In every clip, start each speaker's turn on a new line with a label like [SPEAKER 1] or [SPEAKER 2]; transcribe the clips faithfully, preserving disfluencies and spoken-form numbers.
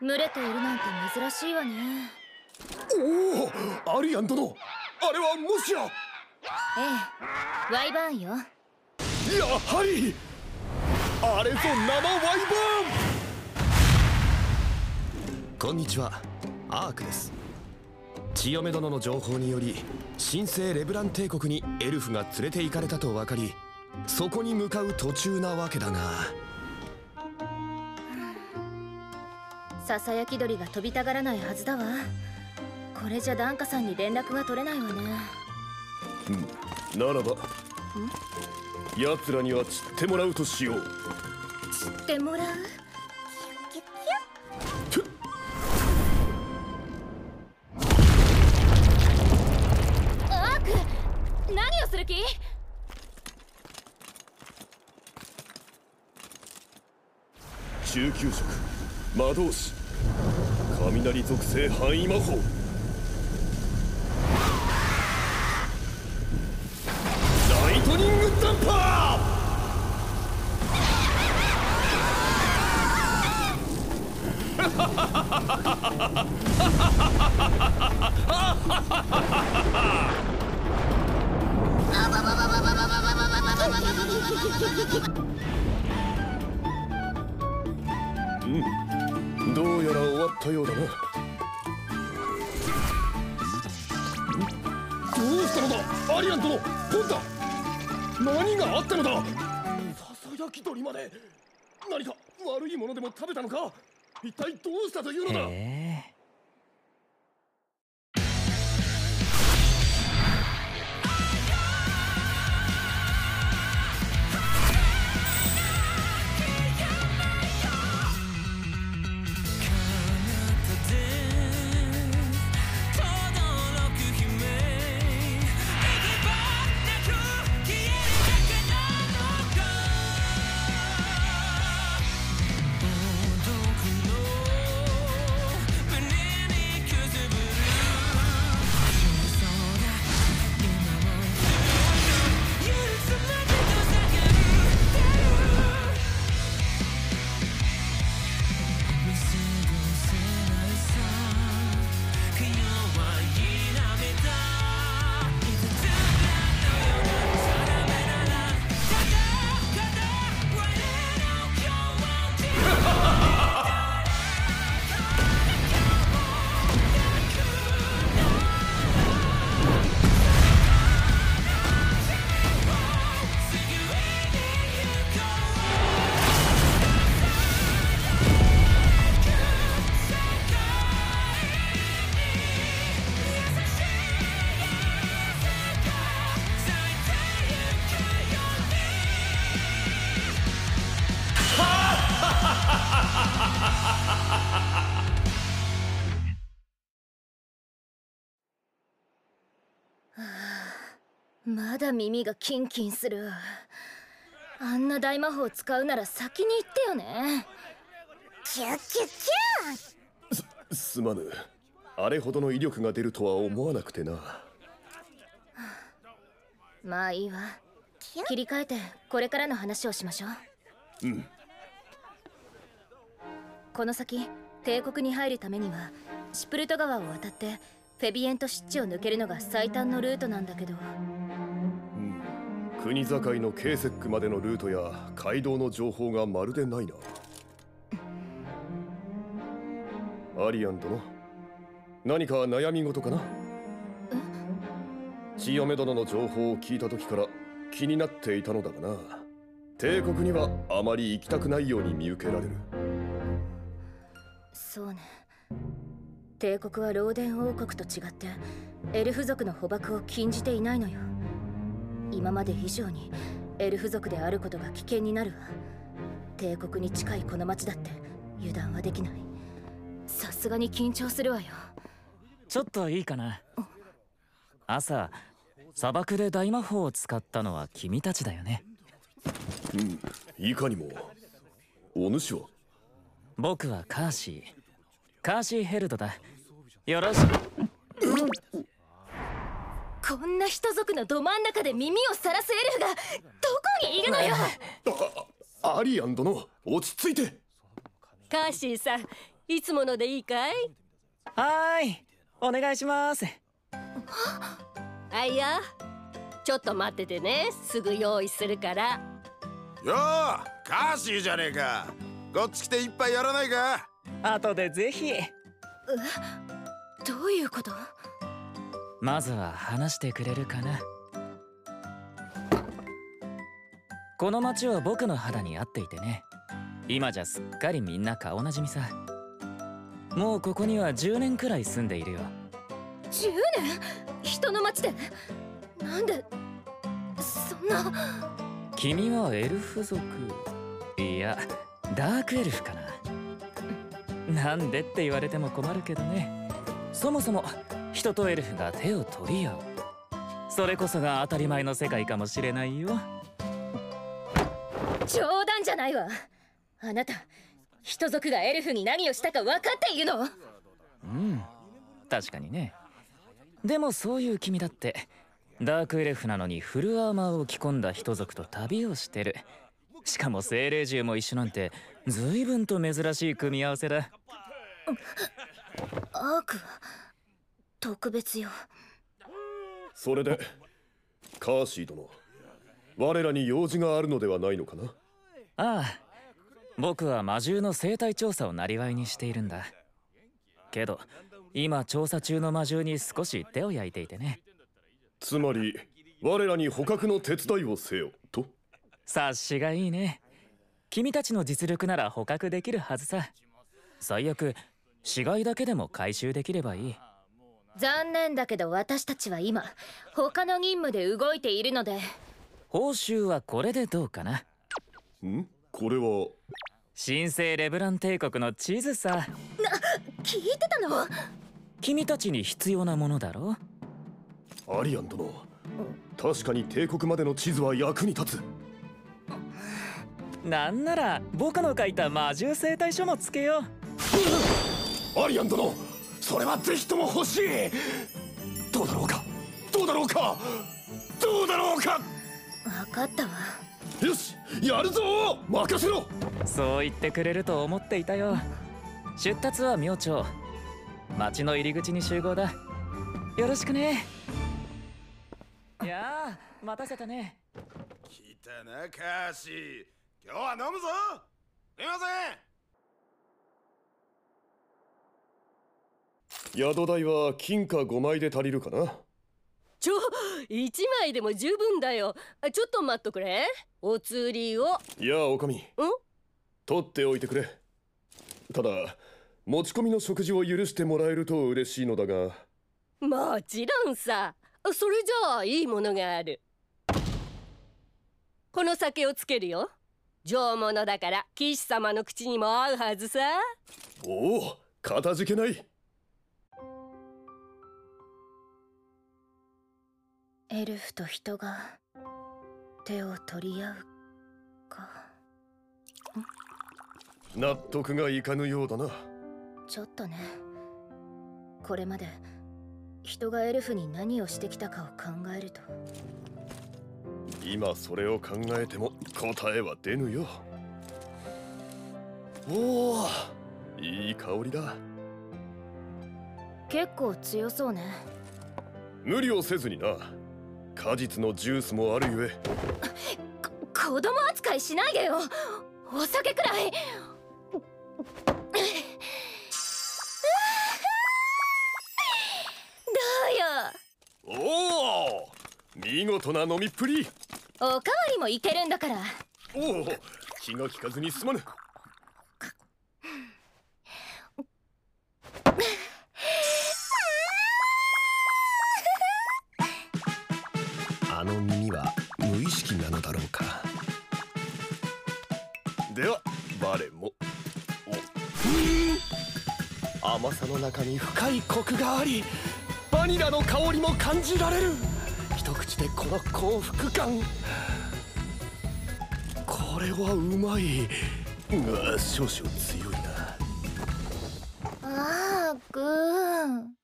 [SPEAKER 1] 群れているなんて珍しいわね。
[SPEAKER 2] おお、アリアン殿、あれはもしや。え
[SPEAKER 1] え、ワイバーンよ。
[SPEAKER 2] やはりあれぞ生ワイバーン。こんにちは、アークです。千代目殿の情報により神聖レブラン帝国にエルフが連れて行かれたと分かり、そこに向かう途中なわけだが。
[SPEAKER 1] ささやき鳥が飛びたがらないはずだわ。これじゃ檀家さんに連絡が取れないわね。
[SPEAKER 2] うん、ならば奴らには散ってもらうとしよう。
[SPEAKER 1] 散ってもらう？アーク、何をする気？
[SPEAKER 2] 中級色魔導士雷属性範囲魔法、ライトニングダンパー。うん、どうやら終わったようだな。どうしたのだアリアン殿、ポンタ、何があったのだ。ささやき鳥まで。何か悪いものでも食べたのか。一体どうしたというのだ。へー、
[SPEAKER 1] まだ耳がキンキンする。あんな大魔法使うなら先に言ってよね。キュッキュッキュ
[SPEAKER 2] ー。す、すまぬ。あれほどの威力が出るとは思わなくてな。
[SPEAKER 1] まあいいわ。切り替えてこれからの話をしましょう。
[SPEAKER 2] うん。
[SPEAKER 1] この先帝国に入るためにはシプルト川を渡ってフェビエント湿地を抜けるのが最短のルートなんだけど。
[SPEAKER 2] うん、国境のケーセックまでのルートや街道の情報がまるでないな。アリアン殿、何か悩み事かな。千代目殿の情報を聞いた時から気になっていたのだがな。帝国にはあまり行きたくないように見受けられる。
[SPEAKER 1] そうね。帝国はローデン王国と違ってエルフ族の捕獲を禁じていないのよ。今まで以上にエルフ族であることが危険になるわ。帝国に近いこの町だって油断はできない。さすがに緊張するわよ。
[SPEAKER 3] ちょっといいかな。朝砂漠で大魔法を使ったのは君たちだよね。
[SPEAKER 2] うん、いかにも。お主は？
[SPEAKER 3] 僕はカーシーカーシーヘルドだ。よろしく。
[SPEAKER 1] こんな人族のど真ん中で耳をさらすエルフがどこにいるのよ。
[SPEAKER 2] あ、アリアン殿、落ち着いて。
[SPEAKER 4] カーシーさん、 いつものでいいかい？
[SPEAKER 3] はーい、お願いします。
[SPEAKER 4] あいや、ちょっと待っててね。すぐ用意するから。
[SPEAKER 5] よー、カーシーじゃねえか。こっち来て一杯やらないか。
[SPEAKER 3] 後でぜひ。
[SPEAKER 1] え、どういうこと？
[SPEAKER 3] まずは話してくれるかな。この町は僕の肌に合っていてね。今じゃすっかりみんな顔なじみさ。もうここにはじゅうねんくらい住んでいるよ。
[SPEAKER 1] じゅうねん？人の町で？なんでそんな。
[SPEAKER 3] 君はエルフ族、いやダークエルフかな。なんでって言われても困るけどね。そもそも人とエルフが手を取り合う、それこそが当たり前の世界かもしれないよ。
[SPEAKER 1] 冗談じゃないわ。あなた、人族がエルフに何をしたか分かっているの？
[SPEAKER 3] うん、確かにね。でもそういう君だってダークエルフなのにフルアーマーを着込んだ人族と旅をしてる。しかも精霊獣も一緒なんて随分と珍しい組み合わせだ。
[SPEAKER 1] アークは特別よ。
[SPEAKER 2] それでカーシー殿、我らに用事があるのではないのかな。
[SPEAKER 3] ああ、僕は魔獣の生態調査を生業にしているんだけど、今調査中の魔獣に少し手を焼いていてね。
[SPEAKER 2] つまり我らに捕獲の手伝いをせよと。
[SPEAKER 3] 察しがいいね。君たちの実力なら捕獲できるはずさ。最悪死骸だけでも回収できればいい。
[SPEAKER 1] 残念だけど私たちは今他の任務で動いているので。
[SPEAKER 3] 報酬はこれでどうかな。
[SPEAKER 2] ん？これは
[SPEAKER 3] 神聖レブラン帝国の地図さ。
[SPEAKER 1] な、聞いてたの？
[SPEAKER 3] 君たちに必要なものだろ。
[SPEAKER 2] アリアン殿、確かに帝国までの地図は役に立つ。
[SPEAKER 3] なんなら僕の書いた魔獣生態書もつけよ
[SPEAKER 2] う。アリアン殿、それはぜひとも欲しい。どうだろうか、どうだろうか、どうだろうか。
[SPEAKER 1] 分かったわ。
[SPEAKER 2] よし、やるぞ、任せろ。
[SPEAKER 3] そう言ってくれると思っていたよ。出立は明朝、町の入り口に集合だ。よろしくね。いやあ、待たせたね。
[SPEAKER 5] 来たなカーシー、今日は飲むぞ。すいま
[SPEAKER 2] せん。宿代は金貨ごまいで足りるかな。
[SPEAKER 4] ちょ、一枚でも十分だよ。ちょっと待っとくれ。お釣りを。
[SPEAKER 2] いや、おかみ。ん？取っておいてくれ。ただ持ち込みの食事を許してもらえると嬉しいのだが。
[SPEAKER 4] もちろんさ。それじゃあいいものがある。この酒をつけるよ。上物だから騎士様の口にも合うはずさ。
[SPEAKER 2] おお、かたじけない。
[SPEAKER 1] エルフと人が手を取り合うか。
[SPEAKER 2] 納得がいかぬようだな。
[SPEAKER 1] ちょっとね。これまで人がエルフに何をしてきたかを考えると。
[SPEAKER 2] 今それを考えても答えは出ぬよ。おお、いい香りだ。
[SPEAKER 1] 結構強そうね。
[SPEAKER 2] 無理をせずにな。果実のジュースもあるゆえ。
[SPEAKER 1] こ子供扱いしないでよ。お酒くらい。どうよ。
[SPEAKER 2] おお、見事な飲みっぷり。
[SPEAKER 1] おかわりもいけるんだから。
[SPEAKER 2] おお、気が利かずにすまぬ。あの耳は無意識なのだろうか。ではバレも。お、甘さの中に深いコクがあり、バニラの香りも感じられる。一口でこの幸福感。これはうまいが少々強いな。
[SPEAKER 1] ああ、グーン。
[SPEAKER 2] ん？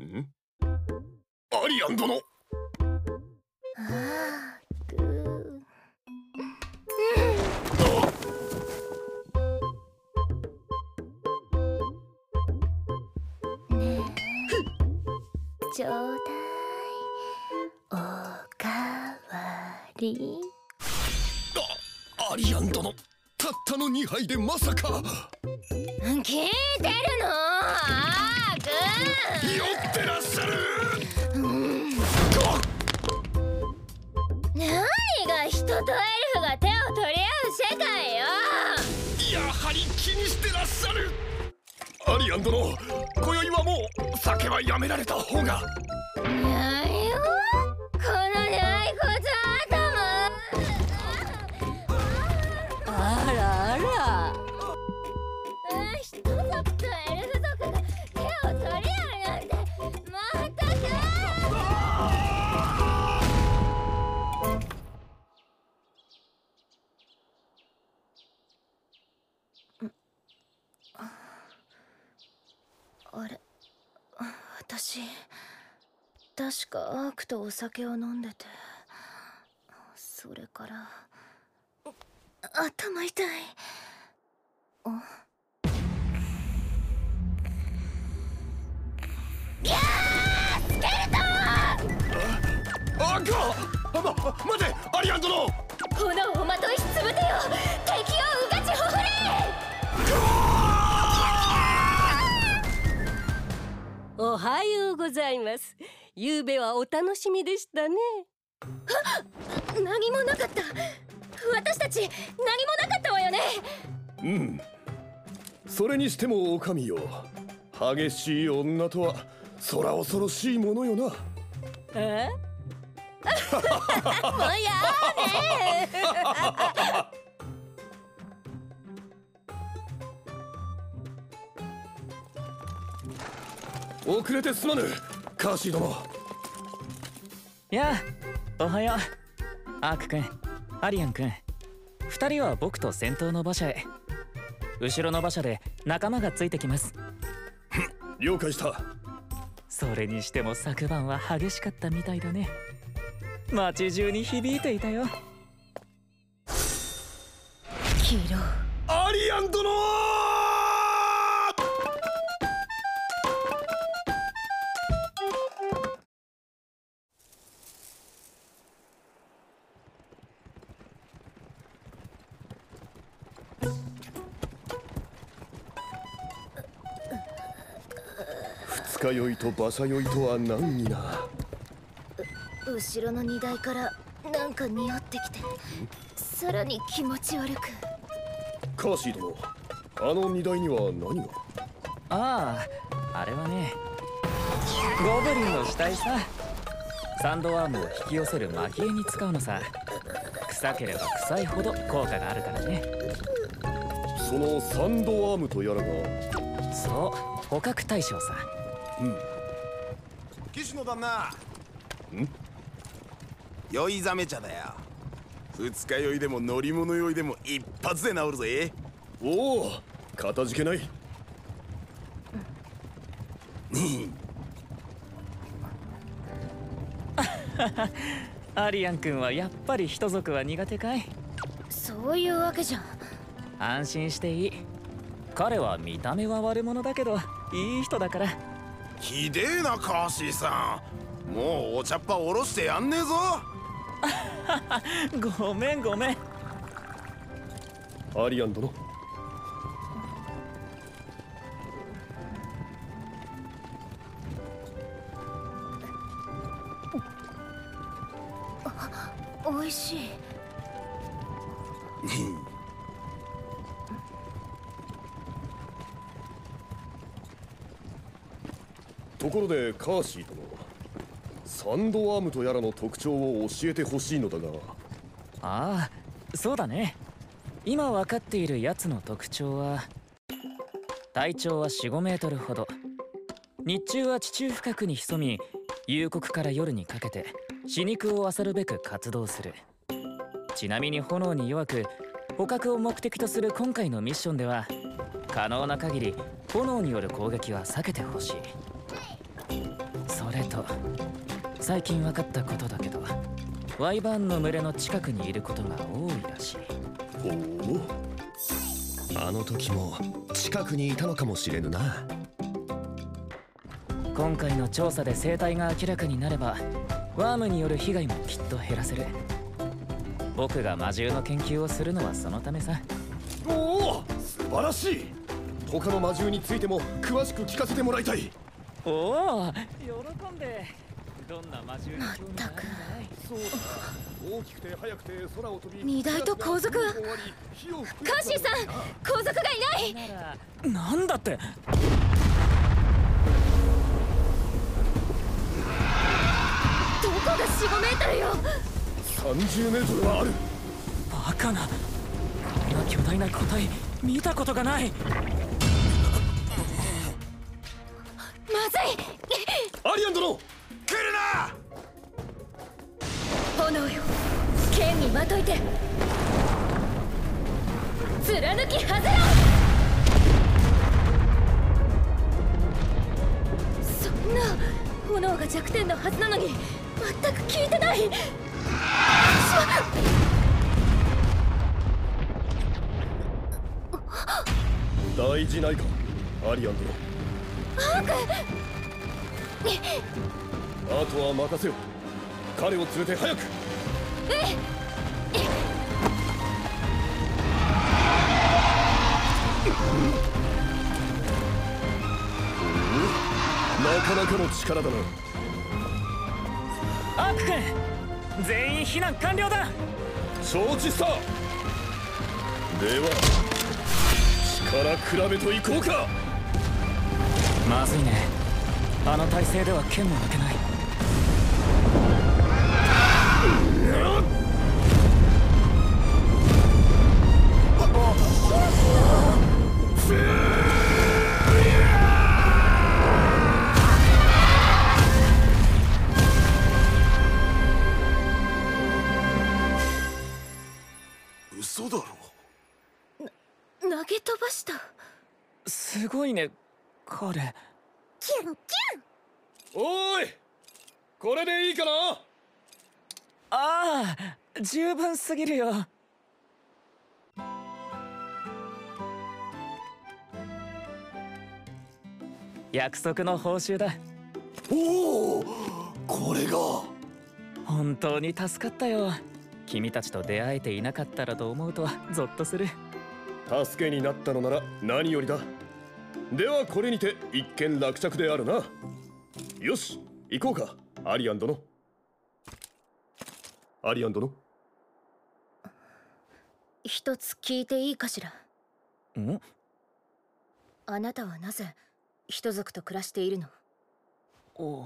[SPEAKER 2] アリアン殿。
[SPEAKER 1] ああ、グー。 ちょうだいおかわり。
[SPEAKER 2] あアリアン殿、たったのにはいでまさか。
[SPEAKER 1] 聞いてるのアーク。
[SPEAKER 2] 酔ってらっしゃる。
[SPEAKER 1] 何が人とエルフが手を取り合う世界よ。
[SPEAKER 2] やはり気にしてらっしゃる。アリアン殿、今宵はもう酒はやめられた方が。
[SPEAKER 1] 何よこのないこと頭。
[SPEAKER 4] あらあら。
[SPEAKER 1] 人族とエルフ族が手を取り合うなんてまったく。あれ、私確かアークとお酒を飲んでて、それから頭痛い。あ
[SPEAKER 2] あかあ、ま、待てアリアン殿。
[SPEAKER 1] 炎をまといしつぶてよ、敵をうがちほふれ。
[SPEAKER 4] おはようございます。夕べはお楽しみでしたね。
[SPEAKER 1] 何もなかった。私たち何もなかったわよね。
[SPEAKER 2] うん、それにしても女将よ、激しい女とはそら恐ろしいものよな。
[SPEAKER 4] えもうやーね
[SPEAKER 2] 遅れてすまぬカーシー殿。
[SPEAKER 3] やあ、おはよう。アーク君、アリアン君、二人は僕と先頭の馬車へ。後ろの馬車で仲間がついてきます。
[SPEAKER 2] 了解した。
[SPEAKER 3] それにしても昨晩は激しかったみたいだね。街中に響いていたよ。
[SPEAKER 1] キロ
[SPEAKER 2] アリアン殿。二日酔いと馬車酔いとは難儀な。
[SPEAKER 1] 後ろの荷台からなんか匂ってきて、さらに気持ち悪く。
[SPEAKER 2] カーシー殿、あの荷台には何が。
[SPEAKER 3] ああ、あれはね、ゴブリンの死体さ。サンドワームを引き寄せる蒔絵に使うのさ。臭ければ臭いほど効果があるからね。
[SPEAKER 5] そのサンドワームとやらが。
[SPEAKER 3] そう、捕獲対象さ。
[SPEAKER 5] うん。騎士の旦那。ん？酔いざめ茶だよ。二日酔いでも乗り物酔いでも一発で治るぜ。
[SPEAKER 2] おお、かたじけない。
[SPEAKER 3] アリアン君はやっぱり人族は苦手かい？
[SPEAKER 1] そういうわけじゃん。
[SPEAKER 3] 安心していい。彼は見た目は悪者だけどいい人だから。
[SPEAKER 5] ひでえなカーシーさん。もうお茶っ葉おろしてやんねえぞ。
[SPEAKER 3] ごめんごめん。
[SPEAKER 2] アリアン殿、
[SPEAKER 1] おいしい。
[SPEAKER 2] ところでカーシー殿、サンドワームとやらの特徴を教えてほしいのだが。
[SPEAKER 3] ああ、そうだね。今分かっているやつの特徴は、体長は よん、ごメートルほど。日中は地中深くに潜み、夕刻から夜にかけて死肉を漁るべく活動する。ちなみに炎に弱く、捕獲を目的とする今回のミッションでは可能な限り炎による攻撃は避けてほしい。それと最近分かったことだけど、ワイバーンの群れの近くにいることが多いらしい。
[SPEAKER 2] ほう、あの時も近くにいたのかもしれぬな。
[SPEAKER 3] 今回の調査で生態が明らかになればワームによる被害もきっと減らせる。僕が魔獣の研究をするのはそのためさ。
[SPEAKER 2] おお、素晴らしい。他の魔獣についても詳しく聞かせてもらいたい。
[SPEAKER 3] おお、喜んで。どんな魔獣に興味があるんだい？
[SPEAKER 2] そうだ、大きくて速くて空を飛び、
[SPEAKER 1] 荷台と後続はカーシーさん、後続がいない。
[SPEAKER 3] なんだって。
[SPEAKER 1] どこがよん、ごメートルよ。
[SPEAKER 2] さんじゅうメートルはある。
[SPEAKER 3] バカな、こんな巨大な個体見たことがない。
[SPEAKER 1] まずい。
[SPEAKER 2] アリアン殿、
[SPEAKER 5] 来るな。
[SPEAKER 1] 炎よ、剣にまといて貫き外ろ。そんな炎が弱点のはずなのに全く効いてない。
[SPEAKER 2] 大事ないか、アリアン殿。
[SPEAKER 1] アーク、
[SPEAKER 2] あとは任せよ。彼を連れて早く。
[SPEAKER 1] え
[SPEAKER 2] なかなかの力だな。
[SPEAKER 3] アーク君、全員避難完了だ。
[SPEAKER 2] 承知した。では力比べといこうか。
[SPEAKER 3] まずいね、あの体勢では剣も抜けない。
[SPEAKER 5] 嘘だろ。
[SPEAKER 1] 投げ飛ばした。
[SPEAKER 3] すごいね、彼。
[SPEAKER 1] キュンキュン。
[SPEAKER 2] おーい、これでいいかな。
[SPEAKER 3] ああ、十分すぎるよ。約束の報酬だ。
[SPEAKER 2] おお、これが。
[SPEAKER 3] 本当に助かったよ。君たちと出会えていなかったらと思うとゾッとする。
[SPEAKER 2] 助けになったのなら何よりだ。ではこれにて一件落着であるな。よし、行こうか、アリアン殿。アリアン殿、
[SPEAKER 1] 一つ聞いていいかしら。
[SPEAKER 3] ん？
[SPEAKER 1] あなたはなぜ人族と暮らしているの？
[SPEAKER 3] お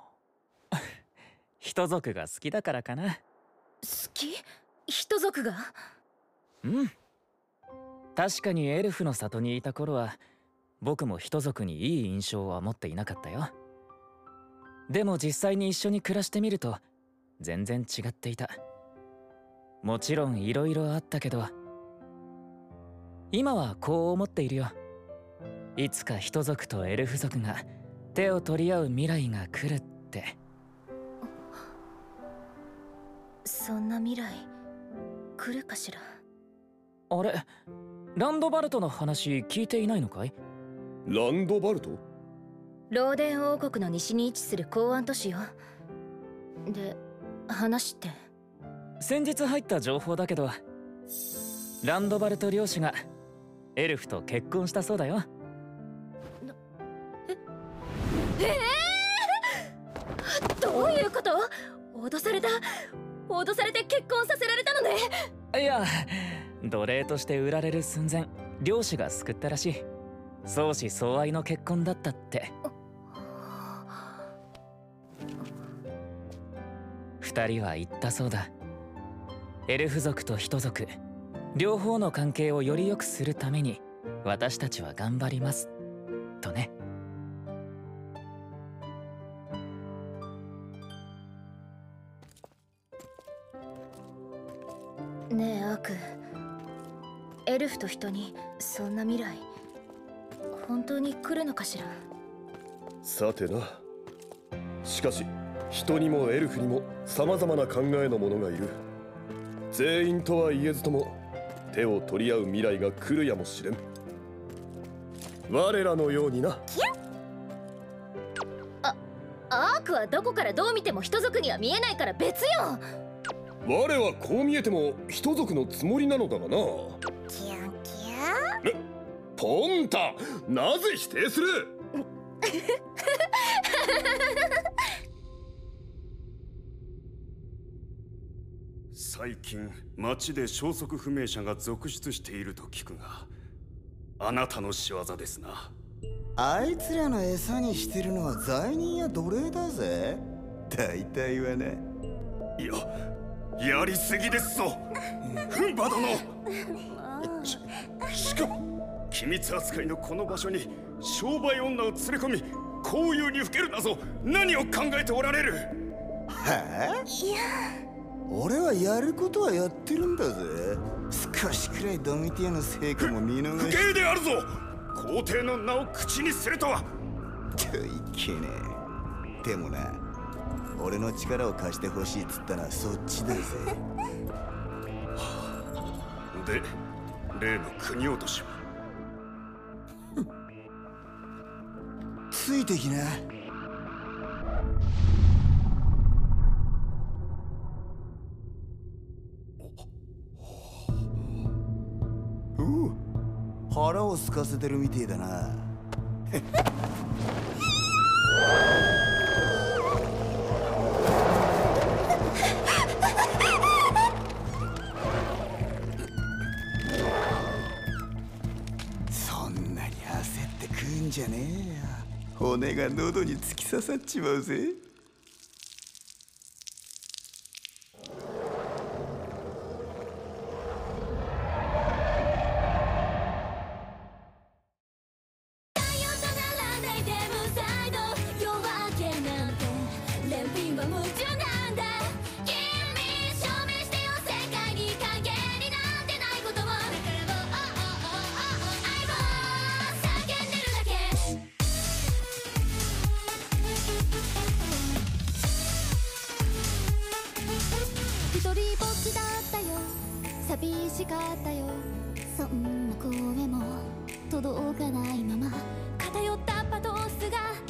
[SPEAKER 3] 人族が好きだからかな。
[SPEAKER 1] 好き？人族が？
[SPEAKER 3] うん。確かにエルフの里にいた頃は僕も人族にいい印象は持っていなかったよ。でも実際に一緒に暮らしてみると全然違っていた。もちろんいろいろあったけど今はこう思っているよ。いつか人族とエルフ族が手を取り合う未来が来るって。
[SPEAKER 1] そんな未来来るかしら。
[SPEAKER 3] あれ、ランドバルトの話聞いていないのかい？
[SPEAKER 2] ランドバルト？
[SPEAKER 1] ローデン王国の西に位置する港湾都市よ。で、話って？
[SPEAKER 3] 先日入った情報だけど、ランドバルト領主がエルフと結婚したそうだよ。
[SPEAKER 1] ええー、どういうこと？脅された？脅されて結婚させられたのね。
[SPEAKER 3] いや、奴隷として売られる寸前、領主が救ったらしい。相思相愛の結婚だったって。二人は言ったそうだ。エルフ族と人族両方の関係をより良くするために私たちは頑張りますとね。
[SPEAKER 1] ねえアーク、エルフと人にそんな未来本当に来るのかしら。
[SPEAKER 2] さてな。しかし人にもエルフにも様々な考えの者がいる。全員とは言えずとも手を取り合う未来が来るやもしれん。我らのようにな。
[SPEAKER 1] あ、 アークはどこからどう見ても人族には見えないから別よ。
[SPEAKER 2] 我はこう見えても人族のつもりなのだがな。
[SPEAKER 6] キュンキュン。
[SPEAKER 2] ポンタ、なぜ否定する？
[SPEAKER 7] 最近町で消息不明者が続出していると聞くが、あなたの仕業ですな。
[SPEAKER 8] あいつらの餌にしてるのは罪人や奴隷だぜ。大体はね。
[SPEAKER 7] いや、やりすぎですぞフンバ殿。し, しかも機密扱いのこの場所に商売女を連れ込み交友にふけるなぞ。何を考えておられる？
[SPEAKER 8] はあ？
[SPEAKER 6] いや、
[SPEAKER 8] 俺はやることはやってるんだぜ。少しくらいドミティアの成果も見逃
[SPEAKER 7] 不
[SPEAKER 8] し
[SPEAKER 7] 敬であるぞ。皇帝の名を口にするとは。
[SPEAKER 8] といけねえ。でもな、俺の力を貸してほしいっつったらそっちだぜ。
[SPEAKER 7] で、例の国落としは？
[SPEAKER 8] ついてきな。おう、腹を空かせてるみてえだな。そんなに焦って食うんじゃねえよ。骨が喉に突き刺さっちまうぜ。
[SPEAKER 6] 寂しかったよ。そんな声も届かないまま偏ったパトスが